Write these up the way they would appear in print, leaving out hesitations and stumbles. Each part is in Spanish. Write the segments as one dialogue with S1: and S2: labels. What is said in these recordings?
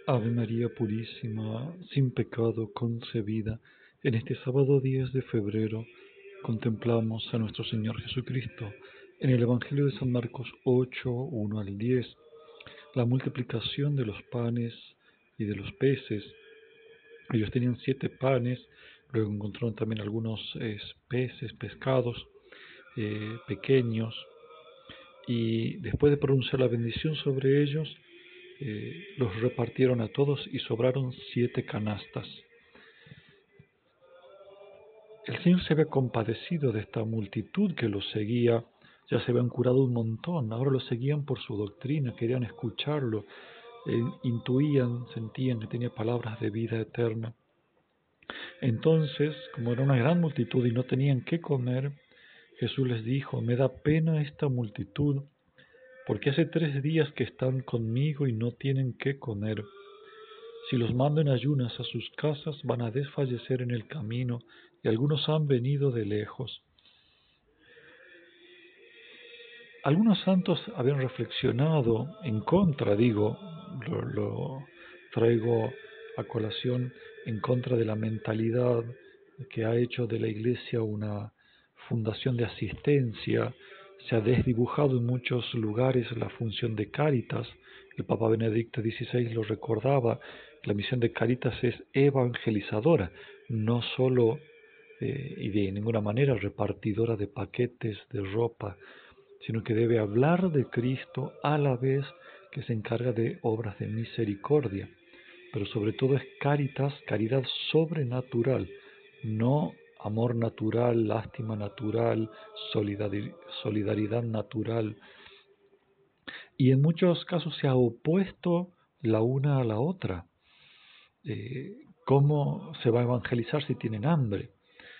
S1: Ave María Purísima, sin pecado concebida, en este sábado 10 de febrero contemplamos a nuestro Señor Jesucristo en el Evangelio de San Marcos 8, 1 al 10, la multiplicación de los panes y de los peces. Ellos tenían 7 panes, luego encontraron también algunos peces, pescados pequeños, y después de pronunciar la bendición sobre ellos, los repartieron a todos y sobraron 7 canastas. El Señor se había compadecido de esta multitud que los seguía, ya se habían curado un montón, ahora los seguían por su doctrina, querían escucharlo, intuían, sentían que tenía palabras de vida eterna. Entonces, como era una gran multitud y no tenían qué comer, Jesús les dijo: me da pena esta multitud, porque hace 3 días que están conmigo y no tienen qué comer. Si los mando en ayunas a sus casas, van a desfallecer en el camino, y algunos han venido de lejos. Algunos santos habían reflexionado en contra, lo traigo a colación, en contra de la mentalidad que ha hecho de la Iglesia una fundación de asistencia. Se ha desdibujado en muchos lugares la función de Cáritas. El Papa Benedicto XVI lo recordaba: la misión de Cáritas es evangelizadora, no solo y de ninguna manera repartidora de paquetes de ropa, sino que debe hablar de Cristo a la vez que se encarga de obras de misericordia. Pero sobre todo es caritas, caridad sobrenatural, no amor natural, lástima natural, solidaridad natural. Y en muchos casos se ha opuesto la una a la otra. ¿Cómo se va a evangelizar si tienen hambre?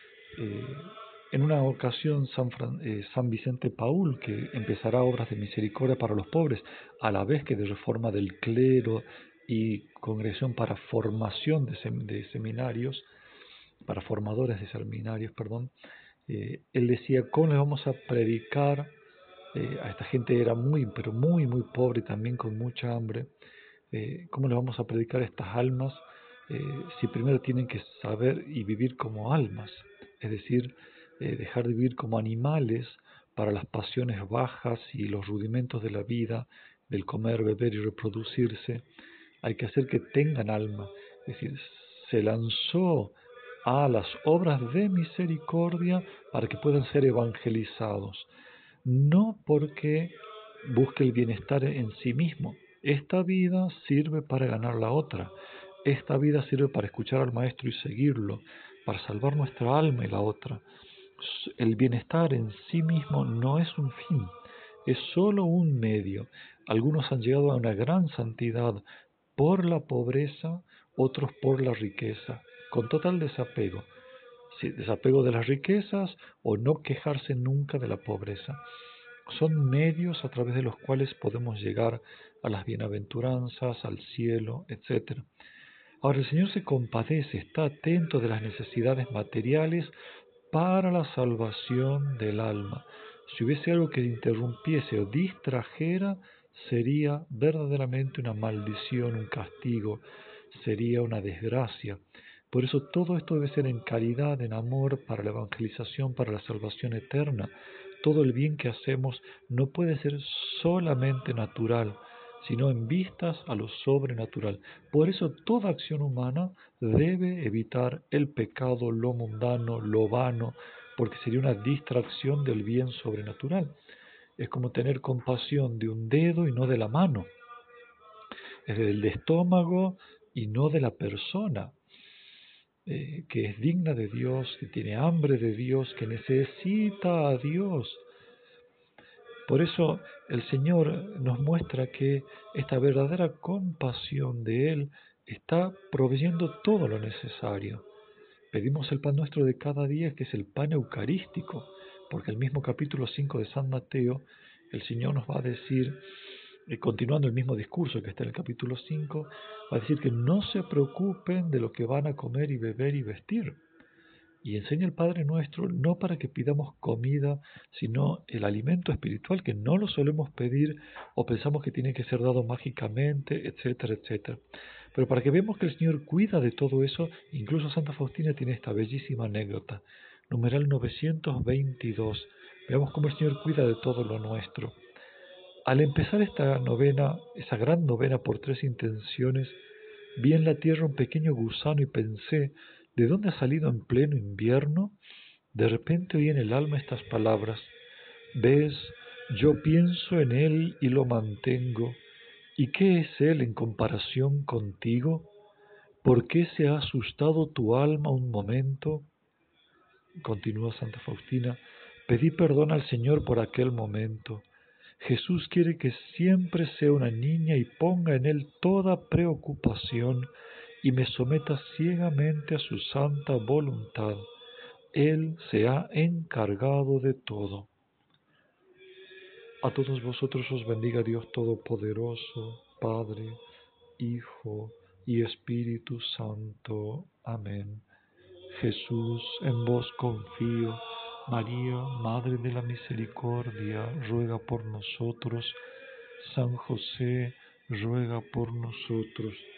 S1: En una ocasión San Vicente Paúl, que empezará obras de misericordia para los pobres, a la vez que de reforma del clero y congregación para formación de seminarios, para formadores de seminarios, perdón, él decía: ¿cómo le vamos a predicar a esta gente? Era pero muy pobre y también con mucha hambre. ¿Cómo le vamos a predicar a estas almas si primero tienen que saber y vivir como almas? Es decir, dejar de vivir como animales para las pasiones bajas y los rudimentos de la vida, del comer, beber y reproducirse. Hay que hacer que tengan alma. Es decir, se lanzó a las obras de misericordia para que puedan ser evangelizados, no porque busque el bienestar en sí mismo. Esta vida sirve para ganar la otra. Esta vida sirve para escuchar al Maestro y seguirlo, para salvar nuestra alma y la otra. El bienestar en sí mismo no es un fin, es solo un medio. Algunos han llegado a una gran santidad por la pobreza, otros por la riqueza, con total desapego. Sí, desapego de las riquezas o no quejarse nunca de la pobreza. Son medios a través de los cuales podemos llegar a las bienaventuranzas, al cielo, etc. Ahora, el Señor se compadece, está atento de las necesidades materiales para la salvación del alma. Si hubiese algo que interrumpiese o distrajera, sería verdaderamente una maldición, un castigo, sería una desgracia. Por eso todo esto debe ser en caridad, en amor, para la evangelización, para la salvación eterna. Todo el bien que hacemos no puede ser solamente natural, sino en vistas a lo sobrenatural. Por eso toda acción humana debe evitar el pecado, lo mundano, lo vano, porque sería una distracción del bien sobrenatural. Es como tener compasión de un dedo y no de la mano, es del estómago y no de la persona, que es digna de Dios, que tiene hambre de Dios, que necesita a Dios. Por eso el Señor nos muestra que esta verdadera compasión de Él está proveyendo todo lo necesario. Pedimos el pan nuestro de cada día, que es el pan eucarístico, porque el mismo capítulo 5 de San Mateo, el Señor nos va a decir, continuando el mismo discurso que está en el capítulo 5, va a decir que no se preocupen de lo que van a comer y beber y vestir. Y enseña el Padre Nuestro no para que pidamos comida, sino el alimento espiritual, que no lo solemos pedir o pensamos que tiene que ser dado mágicamente, etcétera, etcétera. Pero para que veamos que el Señor cuida de todo eso, incluso Santa Faustina tiene esta bellísima anécdota. Numeral 922. Veamos cómo el Señor cuida de todo lo nuestro. Al empezar esta novena, esa gran novena por 3 intenciones, vi en la tierra un pequeño gusano y pensé, ¿de dónde ha salido en pleno invierno? De repente oí en el alma estas palabras: ¿ves? Yo pienso en él y lo mantengo. ¿Y qué es él en comparación contigo? ¿Por qué se ha asustado tu alma un momento? Continúa Santa Faustina, pedí perdón al Señor por aquel momento. Jesús quiere que siempre sea una niña y ponga en él toda preocupación y me someta ciegamente a su santa voluntad. Él se ha encargado de todo. A todos vosotros os bendiga Dios Todopoderoso, Padre, Hijo y Espíritu Santo. Amén. Jesús, en vos confío. María, Madre de la Misericordia, ruega por nosotros. San José, ruega por nosotros.